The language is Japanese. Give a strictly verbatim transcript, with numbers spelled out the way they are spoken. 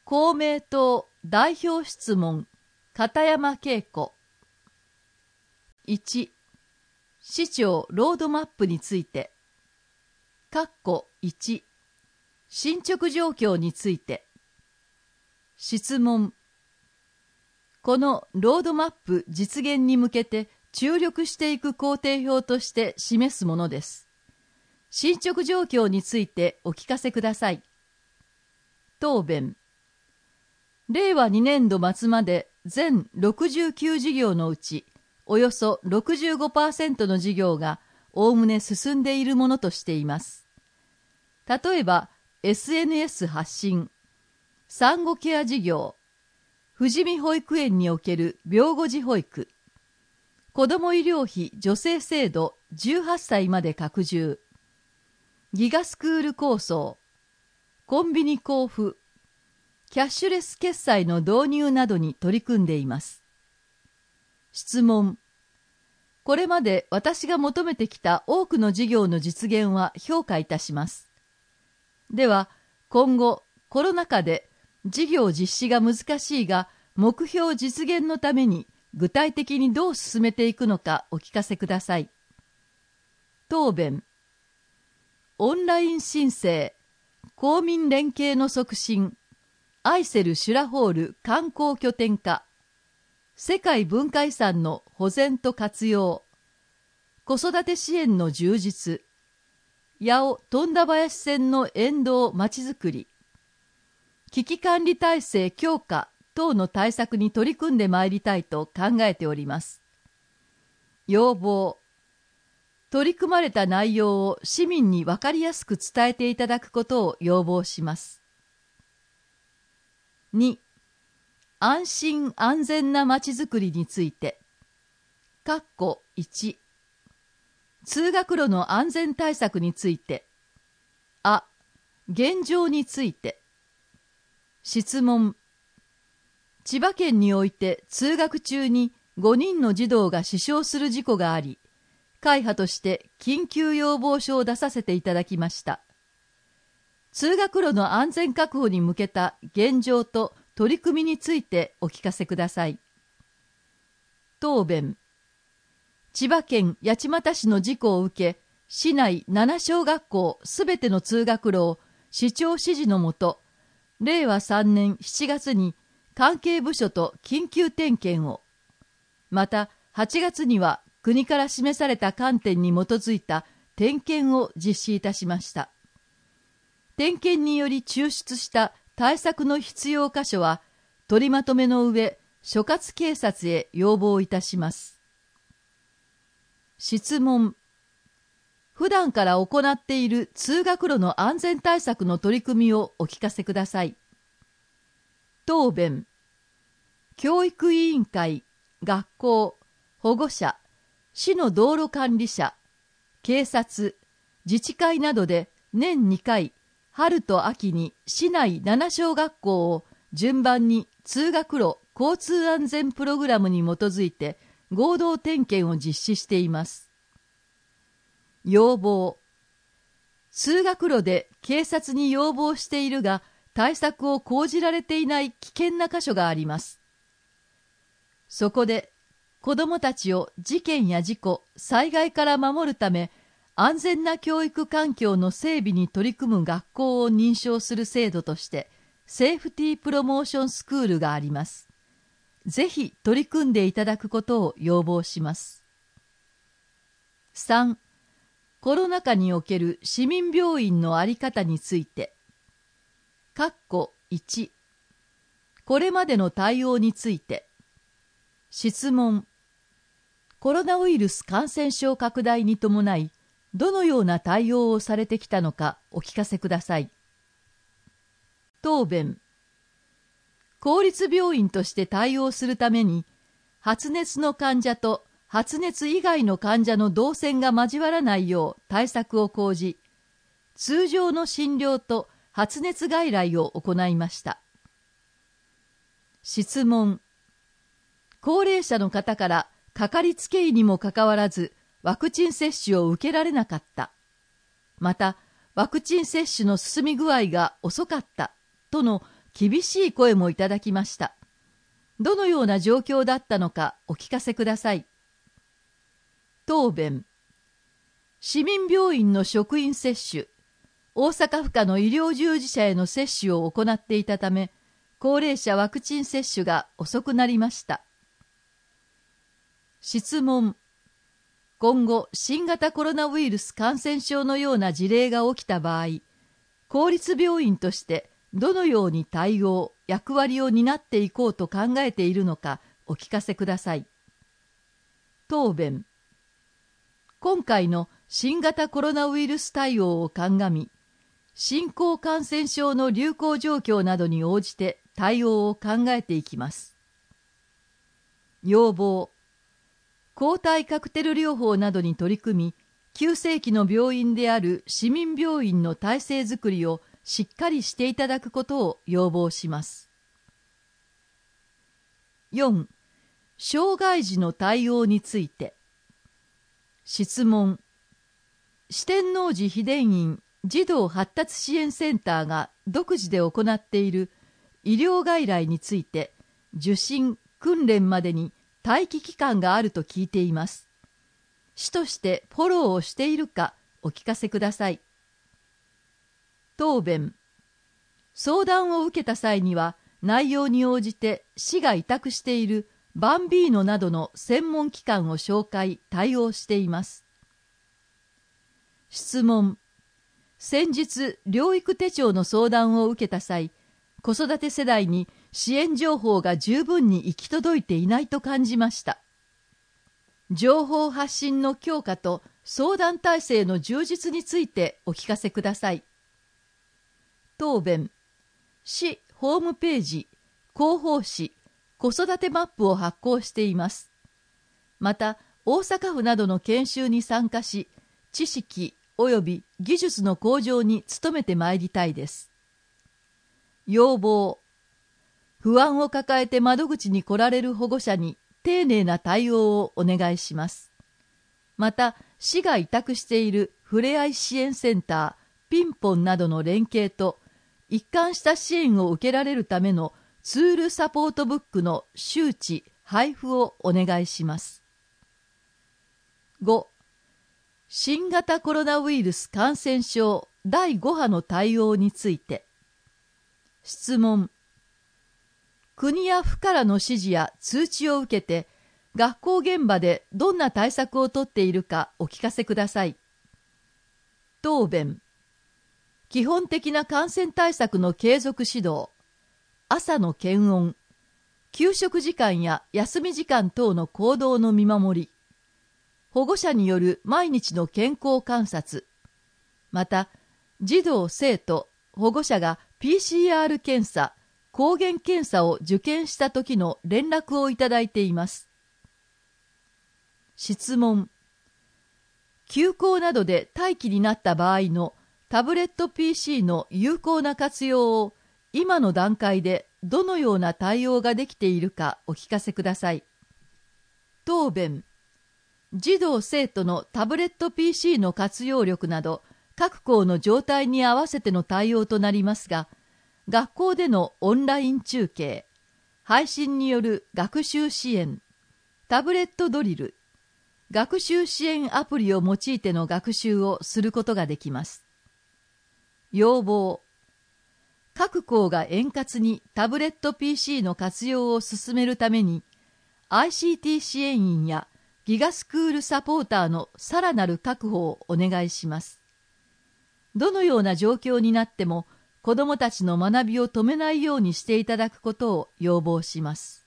公明党代表質問片山恵子。いち、市長ロードマップについて。いち、進捗状況について。質問。このロードマップ実現に向けて注力していく工程表として示すものです。進捗状況についてお聞かせください。答弁。れいわにねんど末まで全ろくじゅうきゅう事業のうち、およそ ろくじゅうごパーセント の事業がおおむね進んでいるものとしています。例えば、エスエヌエス 発信、産後ケア事業、富士見保育園における病後児保育、子ども医療費助成制度じゅうはっさいまで拡充、ギガスクール構想、コンビニ交付、キャッシュレス決済の導入などに取り組んでいます。質問。これまで私が求めてきた多くの事業の実現は評価いたします。では、今後、コロナ禍で事業実施が難しいが、目標実現のために具体的にどう進めていくのかお聞かせください。答弁。オンライン申請、公民連携の促進、アイセルシュラホール観光拠点化、世界文化遺産の保全と活用、子育て支援の充実、八尾富田林線の沿道まちづくり、危機管理体制強化等の対策に取り組んでまいりたいと考えております。要望。取り組まれた内容を市民に分かりやすく伝えていただくことを要望します。に、安心安全なまちづくりについて。いち、通学路の安全対策について。あ、現状について。質問。千葉県において通学中にごにんの児童が死傷する事故があり、会派として緊急要望書を出させていただきました。通学路の安全確保に向けた現状と取り組みについてお聞かせください。答弁。千葉県八街市の事故を受け、市内なな小学校すべての通学路を市長指示のもと、れいわさんねんしちがつに関係部署と緊急点検を、またはちがつには国から示された観点に基づいた点検を実施いたしました。点検により抽出した対策の必要箇所は、取りまとめの上、所轄警察へ要望いたします。質問。普段から行っている通学路の安全対策の取り組みをお聞かせください。答弁。教育委員会、学校、保護者、市の道路管理者、警察、自治会などで年にかい、春と秋に市内なな小学校を順番に通学路交通安全プログラムに基づいて合同点検を実施しています。要望。通学路で警察に要望しているが対策を講じられていない危険な箇所があります。そこで子どもたちを事件や事故、災害から守るため、安全な教育環境の整備に取り組む学校を認証する制度として、セーフティープロモーションスクールがあります。ぜひ取り組んでいただくことを要望します。さん、コロナ禍における市民病院の在り方について。いち、これまでの対応について。質問。コロナウイルス感染症拡大に伴い、どのような対応をされてきたのかお聞かせください。答弁。公立病院として対応するために、発熱の患者と発熱以外の患者の動線が交わらないよう対策を講じ、通常の診療と発熱外来を行いました。質問。高齢者の方からかかりつけ医にもかかわらずワクチン接種を受けられなかった。また、ワクチン接種の進み具合が遅かったとの厳しい声もいただきました。どのような状況だったのかお聞かせください。答弁。市民病院の職員接種、大阪府下の医療従事者への接種を行っていたため、高齢者ワクチン接種が遅くなりました。質問。今後、新型コロナウイルス感染症のような事例が起きた場合、公立病院としてどのように対応、役割を担っていこうと考えているのかお聞かせください。答弁。今回の新型コロナウイルス対応を鑑み、新興感染症の流行状況などに応じて対応を考えていきます。要望。抗体カクテル療法などに取り組み、急性期の病院である市民病院の体制づくりをしっかりしていただくことを要望します。よん. 障害児の対応について。質問。四天王寺秘伝院児童発達支援センターが独自で行っている医療外来について、受診・訓練までに待機期間があると聞いています。市としてフォローをしているかお聞かせください。答弁。相談を受けた際には、内容に応じて市が委託しているバンビーノなどの専門機関を紹介・対応しています。質問。先日、療育手帳の相談を受けた際、子育て世代に支援情報が十分に行き届いていないと感じました。情報発信の強化と相談体制の充実についてお聞かせください。答弁。市ホームページ、広報誌、子育てマップを発行しています。また、大阪府などの研修に参加し、知識及び技術の向上に努めてまいりたいです。要望。不安を抱えて窓口に来られる保護者に丁寧な対応をお願いします。また、市が委託しているふれあい支援センター、ピンポンなどの連携と、一貫した支援を受けられるためのツールサポートブックの周知・配布をお願いします。ご. 新型コロナウイルス感染症だいご波の対応について。質問。国や府からの指示や通知を受けて、学校現場でどんな対策をとっているかお聞かせください。答弁。基本的な感染対策の継続指導、朝の検温、給食時間や休み時間等の行動の見守り、保護者による毎日の健康観察、また、児童・生徒、保護者が ピーシーアール 検査、抗原検査を受検した時の連絡をいただいています。質問。休校などで待機になった場合のタブレット ピーシー の有効な活用を今の段階でどのような対応ができているかお聞かせください。答弁。児童生徒のタブレット ピーシー の活用力など各校の状態に合わせての対応となりますが、学校でのオンライン中継、配信による学習支援、タブレットドリル、学習支援アプリを用いての学習をすることができます。要望。各校が円滑にタブレット ピーシー の活用を進めるために、アイシーティー 支援員やギガスクールサポーターのさらなる確保をお願いします。どのような状況になっても、子どもたちの学びを止めないようにしていただくことを要望します。